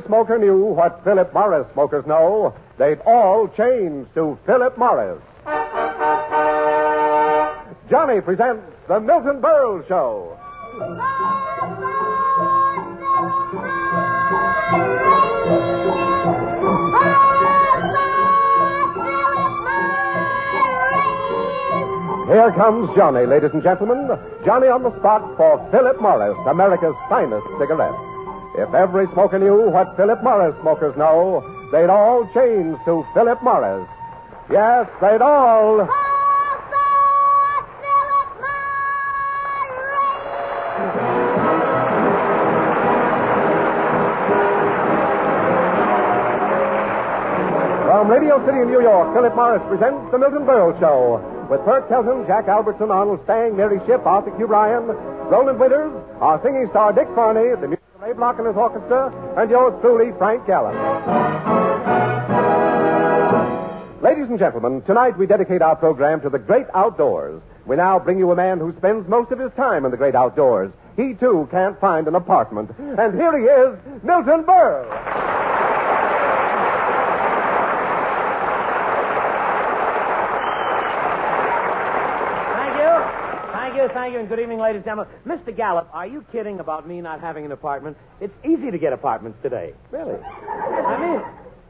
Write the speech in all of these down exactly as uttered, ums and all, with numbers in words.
every smoker knew what Philip Morris smokers know, they'd all change to Philip Morris. Johnny presents The Milton Berle Show. Here comes Johnny, ladies and gentlemen. Johnny on the spot for Philip Morris, America's finest cigarette. If every smoker knew what Philip Morris smokers know, they'd all change to Philip Morris. Yes, they'd all... From Radio City in New York, Philip Morris presents The Milton Berle Show. With Bert Kelton, Jack Albertson, Arnold Stang, Mary Shipp, Arthur Q. Bryan, Roland Winters, our singing star Dick Farney, the music of Abe Block and his orchestra, and yours truly, Frank Gallup. Ladies and gentlemen, tonight we dedicate our program to the great outdoors. We now bring you a man who spends most of his time in the great outdoors. He, too, can't find an apartment. And here he is, Milton Berle. Thank you, and good evening, ladies and gentlemen. Mister Gallup, are you kidding about me not having an apartment? It's easy to get apartments today. Really? I mean...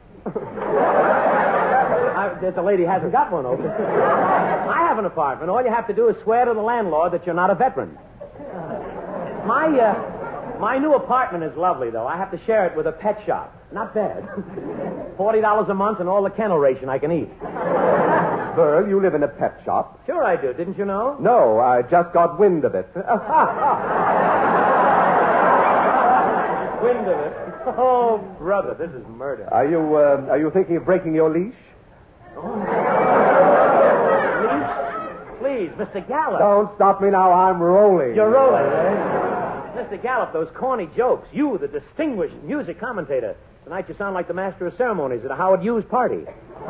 I, there's a lady hasn't got one open. I have an apartment. All you have to do is swear to the landlord that you're not a veteran. My, uh, my new apartment is lovely, though. I have to share it with a pet shop. Not bad. Forty dollars a month and all the kennel ration I can eat. Berle, you live in a pet shop. Sure I do. Didn't you know? No, I just got wind of it. Wind of it? Oh, brother, this is murder. Are you, uh, are you thinking of breaking your leash? Oh. Leash? Please, Mister Gallup. Don't stop me now. I'm rolling. You're rolling, eh? Mister Gallup, those corny jokes. You, the distinguished music commentator. Tonight you sound like the master of ceremonies at a Howard Hughes party.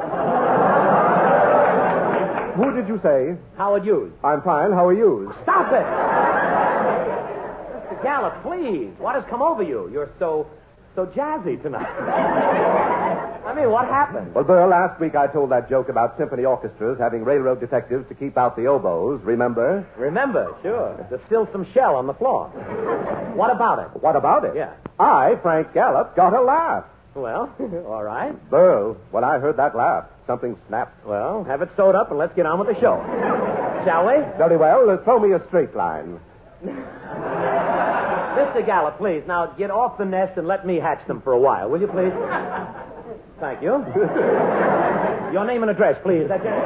Who did you say? Howard Hughes. I'm fine. How are you? Stop it! Mister Gallup, please. What has come over you? You're so, so jazzy tonight. I mean, what happened? Well, Berle, last week I told that joke about symphony orchestras having railroad detectives to keep out the oboes. Remember? Remember, sure. There's still some shell on the floor. What about it? What about it? Yeah. I, Frank Gallup, got a laugh. Well, all right. Berle, when I heard that laugh, something snapped. Well, have it sewed up and let's get on with the show. Shall we? Very well. Uh, throw me a straight line. Mister Gallup, please, now get off the nest and let me hatch them for a while, will you, please? Thank you. Your name and address, please. That's it.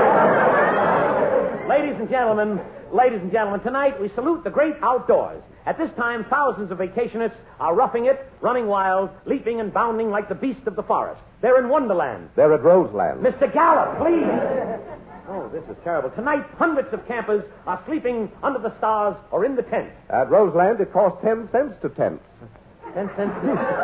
Ladies and gentlemen, ladies and gentlemen, tonight we salute the great outdoors. At this time, thousands of vacationists are roughing it, running wild, leaping and bounding like the beast of the forest. They're in Wonderland. They're at Roseland. Mister Gallup, please. Oh, this is terrible. Tonight, hundreds of campers are sleeping under the stars or in the tents. At Roseland, it costs ten cents to tent. Ten cents.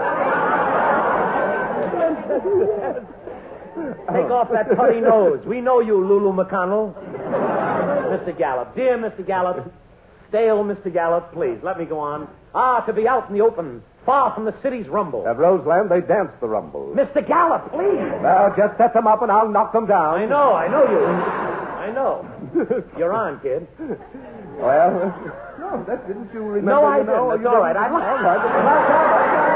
Take off that putty nose. We know you, Lulu McConnell. Mister Gallup. Dear Mister Gallup, stale Mister Gallup, please, let me go on. Ah, to be out in the open, far from the city's rumble. At Roseland, they dance the rumble. Mister Gallup, please. Well, just set them up and I'll knock them down. I know, I know you. I know. You're on, kid. Well, no, that didn't you remember? No, I you know? didn't. It's all right. I... All right.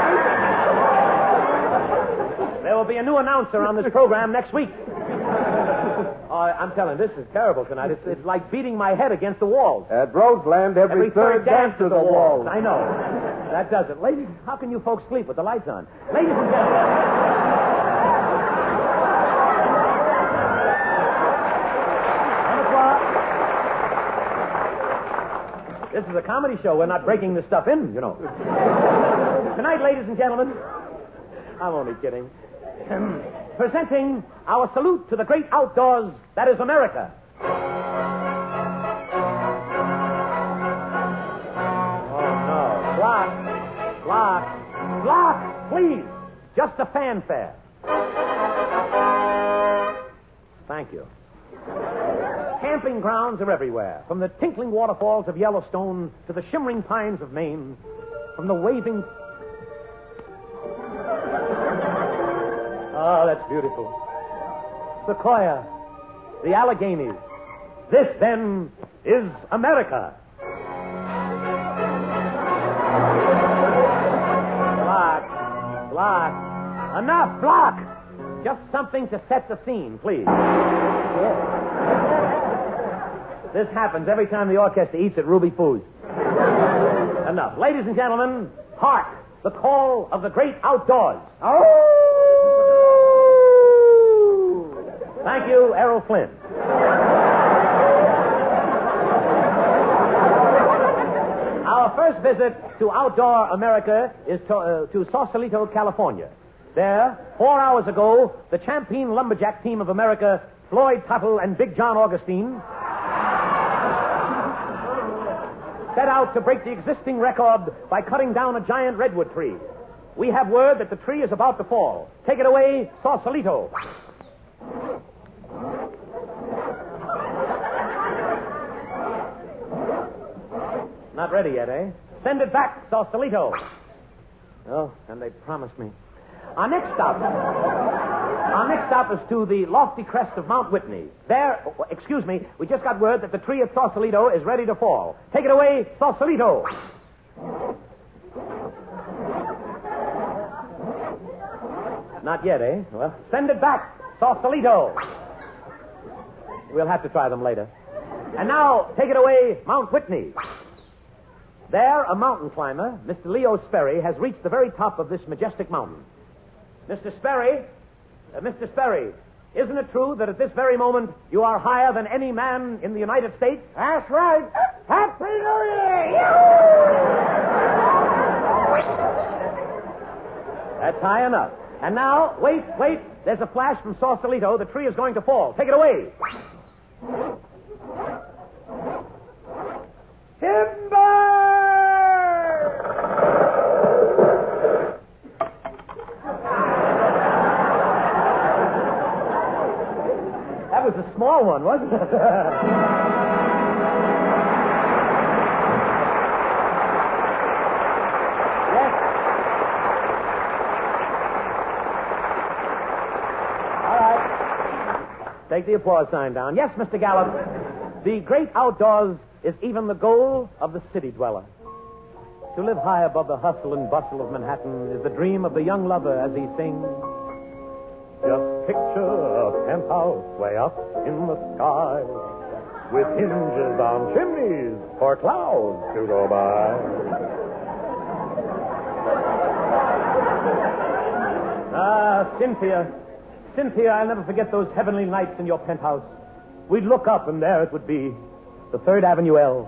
There will be a new announcer on this program next week. Uh, I'm telling you, this is terrible tonight. It's, it's like beating my head against the walls. At Roseland, every, every third dance to to the, the wall. walls. I know. That does it. Ladies, how can you folks sleep with the lights on? Ladies and gentlemen. This is a comedy show. We're not breaking this stuff in, you know. Tonight, ladies and gentlemen, I'm only kidding. Presenting our salute to the great outdoors that is America. Oh, no. Block. Block. Block, please. Just a fanfare. Thank you. Camping grounds are everywhere, from the tinkling waterfalls of Yellowstone to the shimmering pines of Maine, from the waving... Oh, that's beautiful. Sequoia, the Alleghenies. This, then, is America. Block. Block. Enough, block. Just something to set the scene, please. Yes. This happens every time the orchestra eats at Ruby Foods. Enough. Ladies and gentlemen, hark, the call of the great outdoors. Oh! Thank you, Errol Flynn. Our first visit to outdoor America is to, uh, to Sausalito, California. There, four hours ago, the champion lumberjack team of America, Floyd Tuttle and Big John Augustine, set out to break the existing record by cutting down a giant redwood tree. We have word that the tree is about to fall. Take it away, Sausalito. Not ready yet, eh? Send it back, Sausalito. Oh, and they promised me. Our next stop... Our next stop is to the lofty crest of Mount Whitney. There... Oh, excuse me, we just got word that the tree at Sausalito is ready to fall. Take it away, Sausalito. Not yet, eh? Well, send it back, Sausalito. We'll have to try them later. And now, take it away, Mount Whitney. There, a mountain climber, Mister Leo Sperry, has reached the very top of this majestic mountain. Mister Sperry, uh, Mister Sperry, isn't it true that at this very moment you are higher than any man in the United States? That's right. Happy New Year! That's high enough. And now, wait, wait. There's a flash from Sausalito. The tree is going to fall. Take it away. Timber! That was a small one, wasn't it? Yes. All right. Take the applause sign down. Yes, Mister Gallup. The great outdoors is even the goal of the city dweller. To live high above the hustle and bustle of Manhattan is the dream of the young lover as he sings. Just picture a penthouse way up in the sky with hinges on chimneys for clouds to go by. Ah, Cynthia. Cynthia, I'll never forget those heavenly nights in your penthouse. We'd look up and there it would be, the Third Avenue L.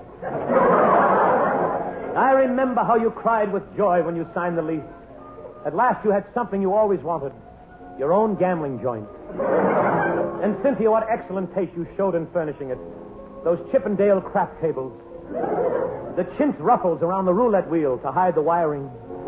I remember how you cried with joy when you signed the lease. At last you had something you always wanted. Your own gambling joint. And Cynthia, what excellent taste you showed in furnishing it. Those Chippendale craft tables. The chintz ruffles around the roulette wheel to hide the wiring.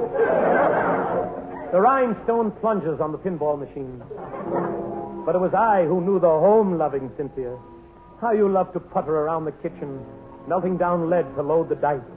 The rhinestone plungers on the pinball machine. But it was I who knew the home-loving Cynthia. How you loved to putter around the kitchen, melting down lead to load the dice.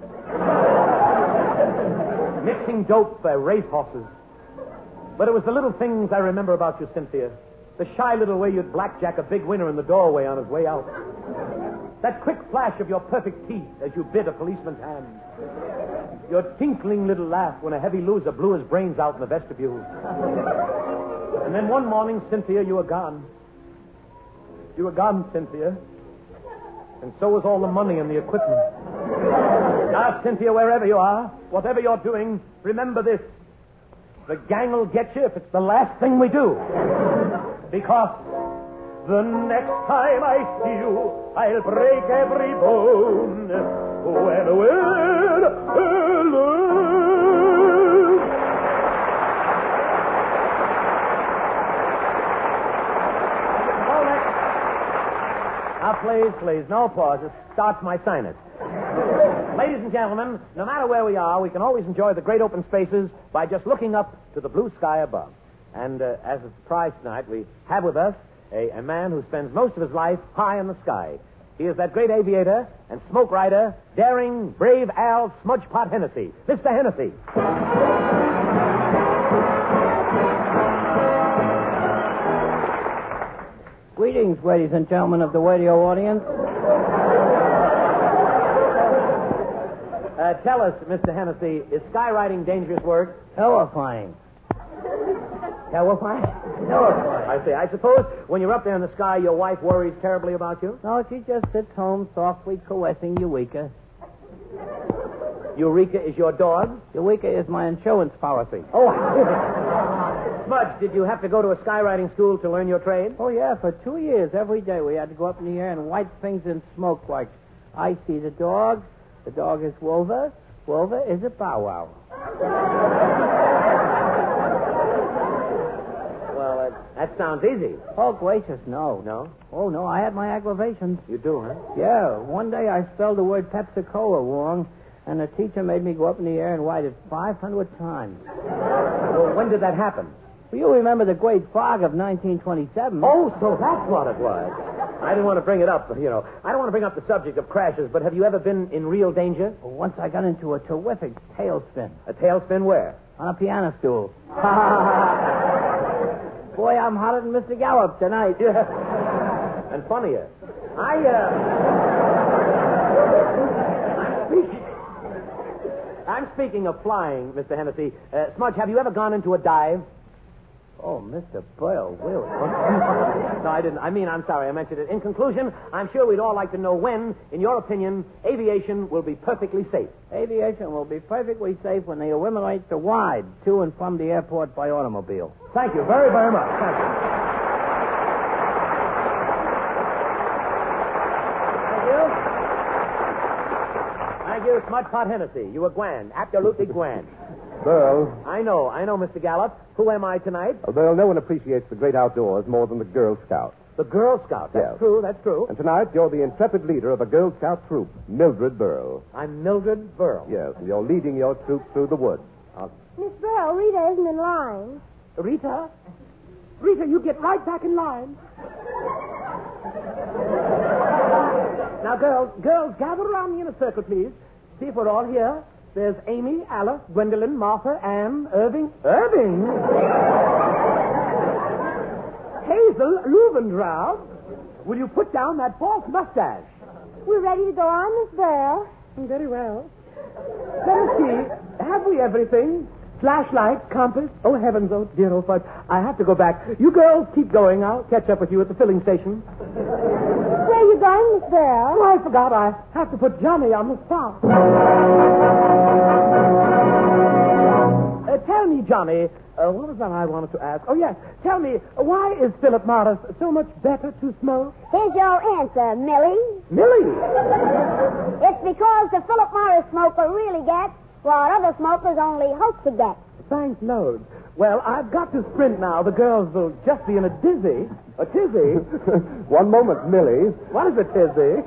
Mixing dope for racehorses. But it was the little things I remember about you, Cynthia. The shy little way you'd blackjack a big winner in the doorway on his way out. That quick flash of your perfect teeth as you bit a policeman's hand. Your tinkling little laugh when a heavy loser blew his brains out in the vestibule. And then one morning, Cynthia, you were gone. You were gone, Cynthia. And so was all the money and the equipment. Now, Cynthia, wherever you are, whatever you're doing, remember this. The gang will get you if it's the last thing we do. Because the next time I see you, I'll break every bone. When we're alone. Now, please, please, no pause. It starts my sinus. Ladies and gentlemen, no matter where we are, we can always enjoy the great open spaces by just looking up to the blue sky above. And uh, as a surprise tonight, we have with us a, a man who spends most of his life high in the sky. He is that great aviator and smoke rider, daring, brave Al Smudgepot Hennessy. Mister Hennessy. Greetings, ladies and gentlemen of the radio audience. Uh, tell us, Mister Hennessy, is skywriting dangerous work? Terrifying. Terrifying? Terrifying. I see. I suppose when you're up there in the sky, your wife worries terribly about you? No, she just sits home softly caressing Eureka. Eureka is your dog? Eureka is my insurance policy. Oh, Smudge, did you have to go to a skywriting school to learn your trade? Oh, yeah, for two years, every day we had to go up in the air and wipe things in smoke like, I see the dog, the dog is Wolver, Wolver is a bow wow. Well, uh, that sounds easy. Oh, gracious, no. No? Oh, no, I had my aggravations. You do, huh? Yeah, one day I spelled the word Pepsi-Cola wrong, and the teacher made me go up in the air and write it five hundred times. Well, when did that happen? Well, you remember the Great Fog of nineteen twenty-seven. Oh, so that's what it was. I didn't want to bring it up, you know. I don't want to bring up the subject of crashes, but have you ever been in real danger? Well, once I got into a terrific tailspin. A tailspin where? On a piano stool. Boy, I'm hotter than Mister Gallup tonight. Yeah. And funnier. I, uh... I'm speaking... I'm speaking of flying, Mister Hennessy. Uh, Smudge, have you ever gone into a dive? Oh, Mister Boyle, really? No, I didn't. I mean, I'm sorry, I mentioned it. In conclusion, I'm sure we'd all like to know when, in your opinion, aviation will be perfectly safe. Aviation will be perfectly safe when they eliminate the ride to and from the airport by automobile. Thank you very, very much. Thank you. Thank you, Smudge Pot Hennessy. You were grand. Absolutely grand. Burl, I know. I know, Mister Gallup. Who am I tonight? uh, Burl, no one appreciates the great outdoors more than the Girl Scouts. The Girl Scout. That's Yes. true. That's true. And tonight, you're the intrepid leader of a Girl Scout troop, Mildred Burl. I'm Mildred Burl. Yes, and you're leading your troop through the woods. Miss Burl, Rita isn't in line. Rita? Rita, you get right back in line. Now, girls, girls, gather around me in a circle, please. See if we're all here. There's Amy, Alice, Gwendolyn, Martha, Anne, Irving. Irving? Hazel Rubendrow. Will you put down that false mustache? We're ready to go on, Miss Burl. Very well. Let us see. Have we everything? Flashlight, compass. Oh, heavens, oh, dear old fudge. I have to go back. You girls keep going. I'll catch up with you at the filling station. Where are you going, Miss Burl? Oh, I forgot. I have to put Johnny on the spot. Uh, tell me, Johnny, uh, what was that I wanted to ask? Oh, yes. Tell me, uh, why is Philip Morris so much better to smoke? Here's your answer, Millie. Millie? It's because the Philip Morris smoker really gets what other smokers only hope to get. Thanks, loads. Well, I've got to sprint now. The girls will just be in a dizzy. A tizzy? One moment, Millie. What is a tizzy?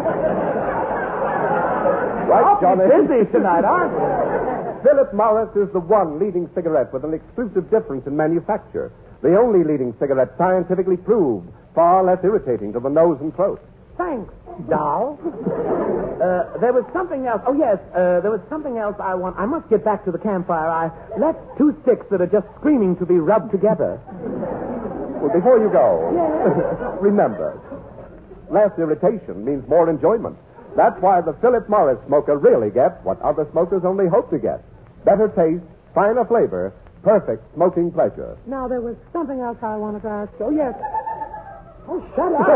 Right, Awfully Johnny. busy tonight, aren't we? Philip Morris is the one leading cigarette with an exclusive difference in manufacture. The only leading cigarette scientifically proved, far less irritating to the nose and throat. Thanks, doll. Uh, there was something else. Oh, yes, uh, there was something else I want. I must get back to the campfire. I left two sticks that are just screaming to be rubbed together. Well, before you go, remember, less irritation means more enjoyment. That's why the Philip Morris smoker really gets what other smokers only hope to get. Better taste, finer flavor, perfect smoking pleasure. Now, there was something else I wanted to ask. Oh, yes. Oh, shut up.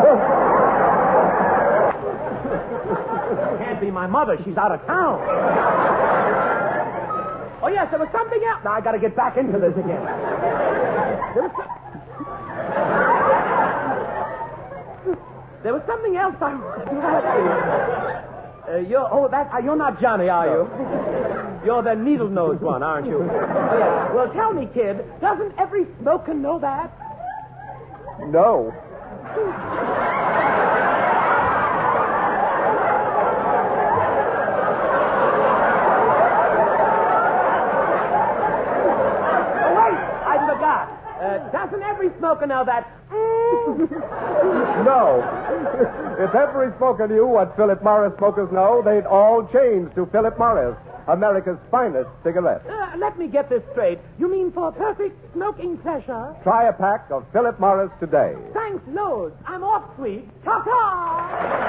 Can't be my mother. She's out of town. Oh, yes, there was something else. Now, I got to get back into this again. There was, there was something else I wanted to ask you. Uh, you're, oh, that, uh, you're not Johnny, are you? You're the needle-nosed one, aren't you? Oh, yes. Well, tell me, kid, doesn't every smoker know that? No. Oh, wait, I forgot. Uh, doesn't every smoker know that? No. If every smoker knew what Philip Morris smokers know, they'd all change to Philip Morris. America's finest cigarettes. Uh, let me get this straight. You mean for perfect smoking pleasure? Try a pack of Philip Morris today. Thanks loads. I'm off, sweet. Ta-ta!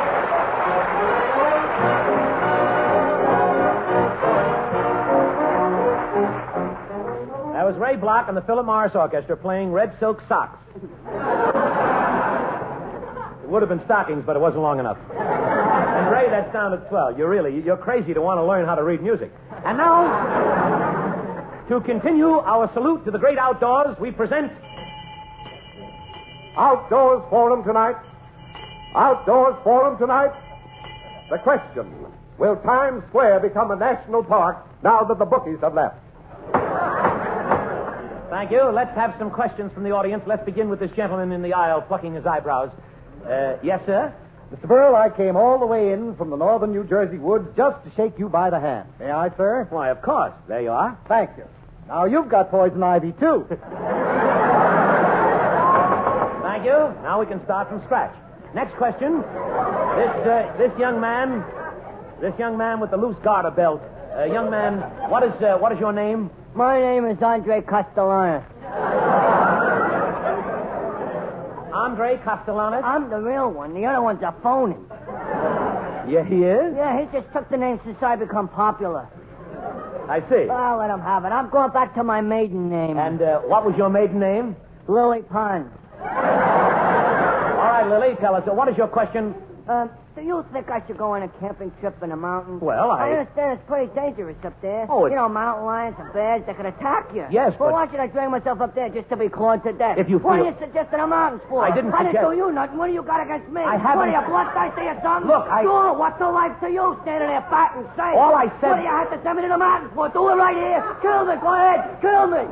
That was Ray Block and the Philip Morris Orchestra playing Red Silk Socks. It would have been stockings, but it wasn't long enough. And Ray, that sounded swell. You're really, you're crazy to want to learn how to read music. And now, to continue our salute to the great outdoors, we present... Outdoors Forum tonight. Outdoors Forum tonight. The question, will Times Square become a national park now that the bookies have left? Thank you. Let's have some questions from the audience. Let's begin with this gentleman in the aisle plucking his eyebrows. Uh, yes, sir? Mister Burl, I came all the way in from the northern New Jersey woods just to shake you by the hand. May I, sir? Why, of course. There you are. Thank you. Now, you've got poison ivy, too. Thank you. Now we can start from scratch. Next question. This uh, this young man, this young man with the loose garter belt. Uh, young man, what is uh, what is your name? My name is Andre Castellanos. Andre Castellanos? I'm the real one. The other one's a phony. Yeah, he is? Yeah, he just took the name since I become popular. I see. I'll let him have it. I'm going back to my maiden name. And uh, what was your maiden name? Lily Pond. All right, Lily, tell us, uh, what is your question? Um, do you think I should go on a camping trip in the mountains? Well, I... I understand it's pretty dangerous up there. Oh, it's... You know, mountain lions and bears, they could attack you. Yes, well, but... why should I drag myself up there just to be clawed to death? If you What feel... are you suggesting the mountains for? I didn't I suggest... didn't do you nothing. What do you got against me? I haven't... What are you, bloodthirsty or something? Look, I... Sure, what's the life to you standing there fat and safe? All I said... What do you have to send me to the mountains for? Do it right here. Kill me. Go ahead. Kill me.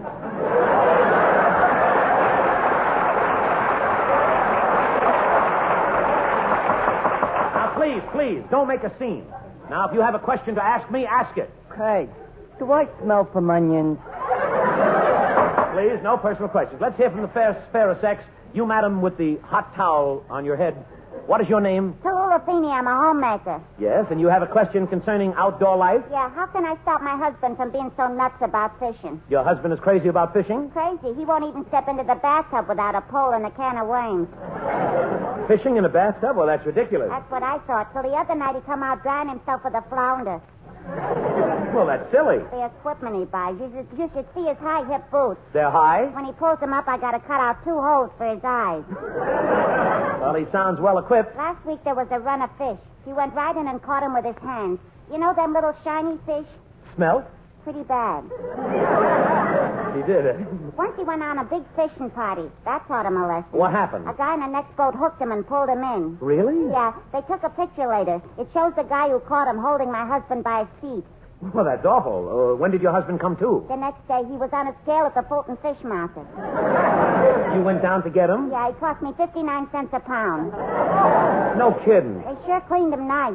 Please, please, don't make a scene. Now, if you have a question to ask me, ask it. Craig, do I smell from onions? Please, no personal questions. Let's hear from the fair, fairer sex. You, madam, with the hot towel on your head. What is your name? Tallulah Feeney, I'm a homemaker. Yes, and you have a question concerning outdoor life? Yeah, how can I stop my husband from being so nuts about fishing? Your husband is crazy about fishing? Crazy. He won't even step into the bathtub without a pole and a can of worms. Fishing in a bathtub? Well, that's ridiculous. That's what I thought. Till the other night he come out drying himself with a flounder. Well, that's silly. The equipment he buys. You should, you should see his high-hip boots. They're high? When he pulls them up, I got to cut out two holes for his eyes. Well, he sounds well equipped. Last week there was a run of fish. He went right in and caught him with his hands. You know them little shiny fish? Smell? Pretty bad. He did it. Once he went on a big fishing party. That taught him a lesson. What happened? A guy in the next boat hooked him and pulled him in. Really? Yeah, they took a picture later. It shows the guy who caught him holding my husband by his feet. Well, that's awful. Uh, when did your husband come to? The next day, he was on a scale at the Fulton Fish Market. You went down to get him? Yeah, it cost me fifty-nine cents a pound. No kidding. They sure cleaned him nice.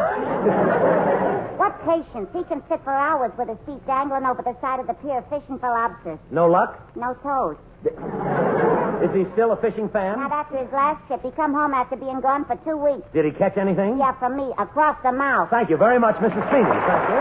What patience. He can sit for hours with his feet dangling over the side of the pier fishing for lobsters. No luck? No toes. Is he still a fishing fan? Not after his last trip. He come home after being gone for two weeks. Did he catch anything? Yeah, from me, across the mouth. Thank you very much, Missus Feeney. Thank you.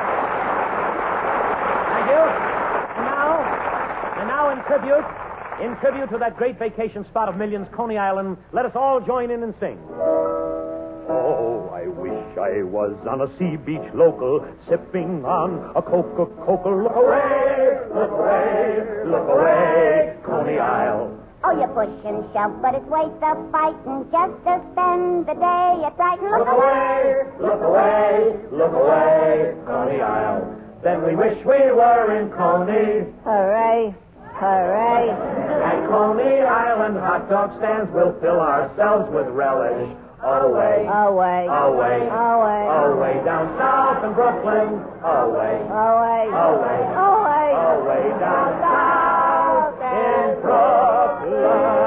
Thank you. And now, and now in tribute, in tribute to that great vacation spot of millions, Coney Island, let us all join in and sing. Oh, I wish I was on a sea beach local, sipping on a Coca-Cola. Look away, look away, look away, Coney Isle. Oh, you push and shove, but it's waste of fighting just to spend the day at Brighton. Look, Look away, look away, look away, Coney Isle. Then we wish we were in Coney. Hooray. Hooray. At Coney Island, hot dog stands will fill ourselves with relish. Away, Away. away, Away. away down south in Brooklyn. Away, Away. away, Away. away down south in Brooklyn.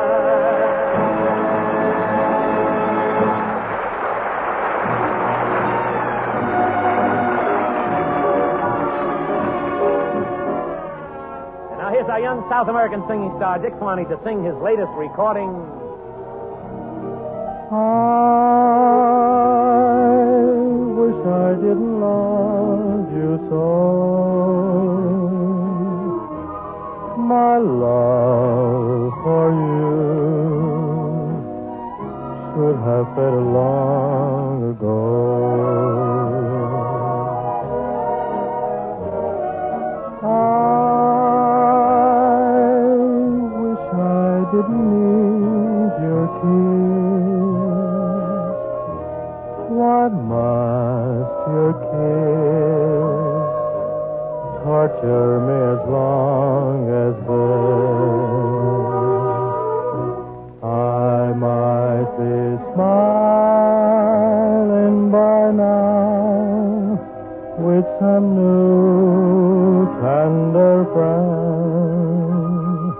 And now here's our young South American singing star, Dick Filani, to sing his latest recording. I wish I didn't love you long ago. I wish I didn't need your kiss. Why must your kiss torture me as long as this? I might be smiling by now with some new tender friend,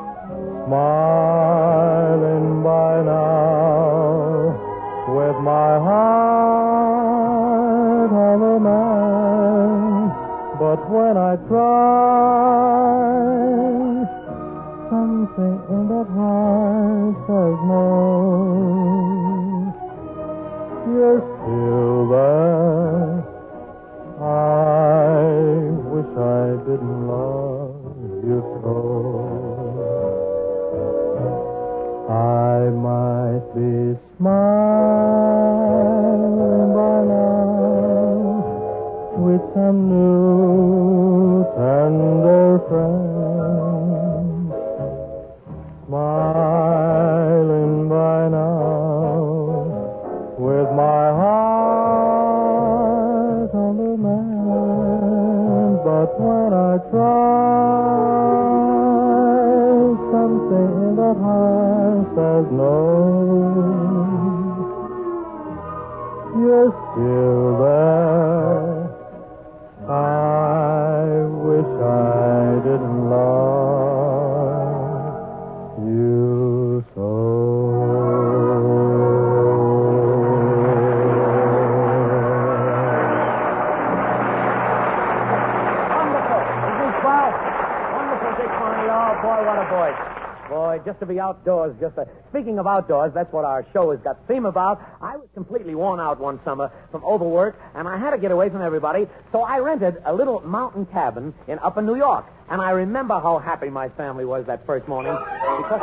smiling by now with my heart on the mend. But when I try, something in that heart says no. You're still there. I wish I didn't love you so. I might be smiling by now with some new tender friend, smiling by now with my heart on the mend. But when I try, something in that heart says no. You're still there. I wish I didn't love you so. Wonderful. Isn't it swell? Wonderful, Dick Carney. Oh, boy, what a voice. Boy, just to be outdoors, just to... Speaking of outdoors, that's what our show has got theme about. I was completely worn out one summer from overwork, and I had to get away from everybody, so I rented a little mountain cabin in up in New York. And I remember how happy my family was that first morning. Because...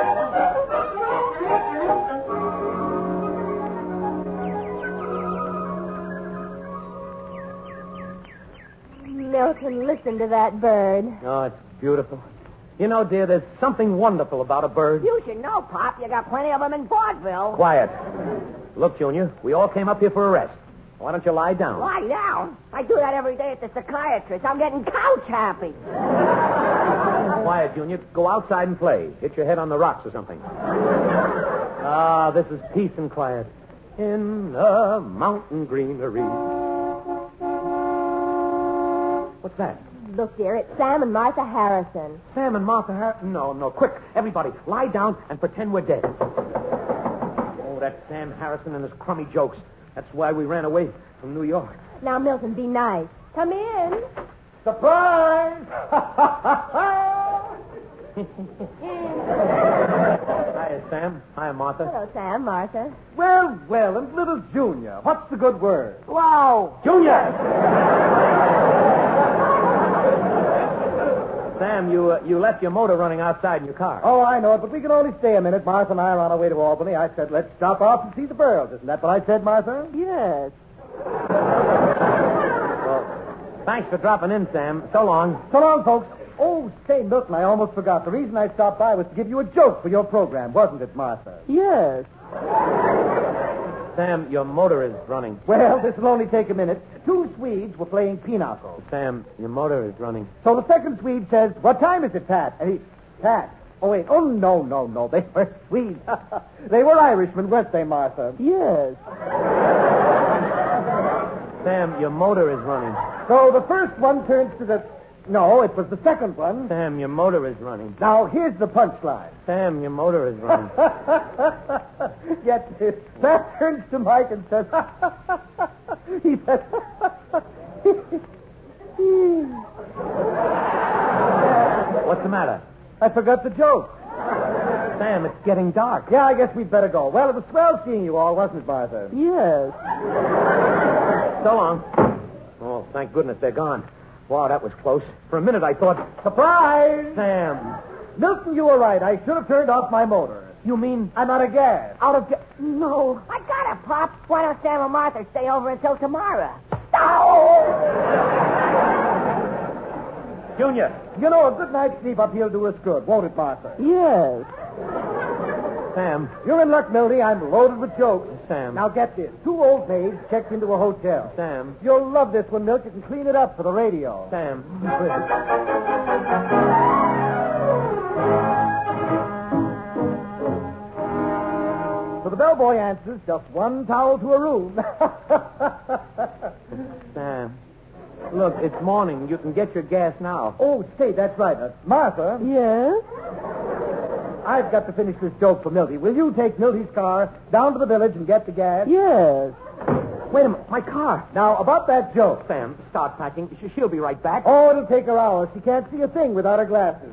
Milton, listen to that bird. Oh, it's beautiful. You know, dear, there's something wonderful about a bird. You should know, Pop. You got plenty of them in vaudeville. Quiet. Look, Junior, we all came up here for a rest. Why don't you lie down? Lie down? I do that every day at the psychiatrist. I'm getting couch happy. Quiet, Junior. Go outside and play. Hit your head on the rocks or something. Ah, this is peace and quiet. In the mountain greenery. What's that? Look, dear, it's Sam and Martha Harrison. Sam and Martha Harrison? No, no. Quick, everybody, lie down and pretend we're dead. Oh, that's Sam Harrison and his crummy jokes. That's why we ran away from New York. Now, Milton, be nice. Come in. Surprise! Hiya, Sam. Hiya, Martha. Hello, Sam, Martha. Well, well, and little Junior. What's the good word? Whoa. Junior! Sam, you uh, you left your motor running outside in your car. Oh, I know it, but we can only stay a minute. Martha and I are on our way to Albany. I said, let's stop off and see the birds. Isn't that what I said, Martha? Yes. Well, thanks for dropping in, Sam. So long. So long, folks. Oh, say, Milton, I almost forgot. The reason I stopped by was to give you a joke for your program, wasn't it, Martha? Yes. Sam, your motor is running. Well, this will only take a minute. Two Swedes were playing pinochle. Sam, your motor is running. So the second Swede says, what time is it, Pat? And he, Pat. Oh, wait. Oh, no, no, no. They were Swedes. They were Irishmen, weren't they, Martha? Yes. Sam, your motor is running. So the first one turns to the... No, it was the second one. Sam, your motor is running. Now, here's the punchline. Sam, your motor is running. Get this. Sam turns to Mike and says... he says... What's the matter? I forgot the joke. Sam, it's getting dark. Yeah, I guess we'd better go. Well, it was swell seeing you all, wasn't it, Martha? Yes. So long. Oh, thank goodness they're gone. Wow, that was close. For a minute I thought... Surprise! Sam. Milton, you were right. I should have turned off my motor. You mean I'm out of gas. out of... Ga- No. I got it, Pop. Why don't Sam and Martha stay over until tomorrow? Junior. You know, a good night's sleep up here'll do us good, won't it, Martha? Yes. Sam. You're in luck, Milty. I'm loaded with jokes. Sam. Now get this. Two old maids checked into a hotel. Sam. You'll love this one, Milk. You can clean it up for the radio. Sam. So the bellboy answers, just one towel to a room. Sam. Look, it's morning. You can get your gas now. Oh, say, that's right. Uh, Martha, Yes? I've got to finish this joke for Milty. Will you take Milty's car down to the village and get the gas? Yes. Wait a minute. My car. Now, about that joke. Sam, start packing. Sh- She'll be right back. Oh, it'll take her hours. She can't see a thing without her glasses.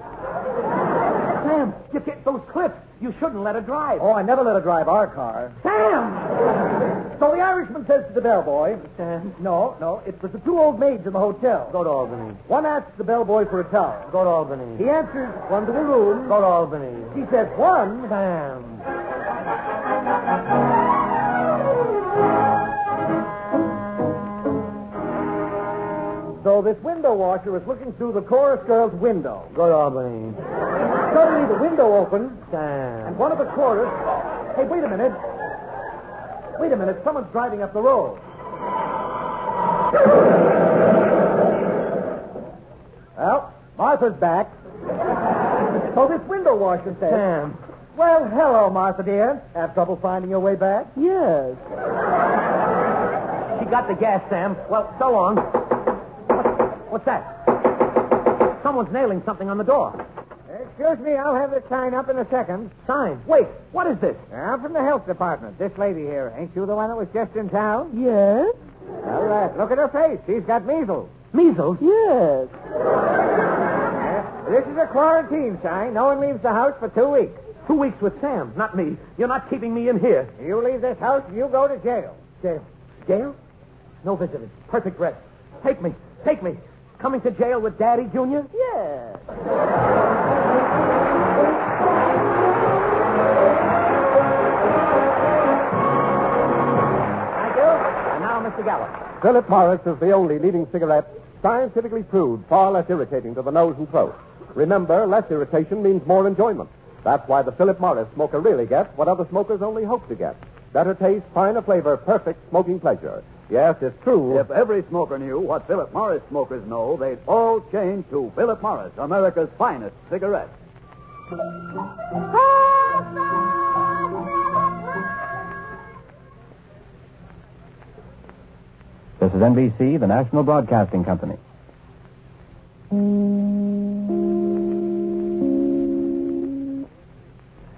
Sam, you get those clips. You shouldn't let her drive. Oh, I never let her drive our car. Sam! So the Irishman says to the bellboy, Sam. no, no, it was the two old maids in the hotel. Go to Albany. One asks the bellboy for a towel. Go to Albany. He answers, one to a room. Go to Albany. He says, one. Sam. So this window washer was looking through the chorus girl's window. Go to Albany. Suddenly the window opened, Sam. and one of the chorus... Hey, wait a minute. Wait a minute. Someone's driving up the road. Well, Martha's back. So this window washer says... Sam. Well, hello, Martha, dear. Have trouble finding your way back? Yes. She got the gas, Sam. Well, so long. What's, what's that? Someone's nailing something on the door. Excuse me, I'll have the sign up in a second. Sign. Wait, what is this? I'm from the health department. This lady here. Ain't you the one that was just in town? Yes. All right. Look at her face. She's got measles. Measles? Yes. This is a quarantine sign. No one leaves the house for two weeks. Two weeks with Sam, not me. You're not keeping me in here. You leave this house, you go to jail. Jail. Jail? No visitors. Perfect rest. Take me. Take me. Coming to jail with Daddy, Junior? Yes. Thank you. And now, Mister Gallup. Philip Morris is the only leading cigarette scientifically proved far less irritating to the nose and throat. Remember, less irritation means more enjoyment. That's why the Philip Morris smoker really gets what other smokers only hope to get. Better taste, finer flavor, perfect smoking pleasure. Yes, it's true. If every smoker knew what Philip Morris smokers know, they'd all change to Philip Morris, America's finest cigarette. This is N B C, the National Broadcasting Company.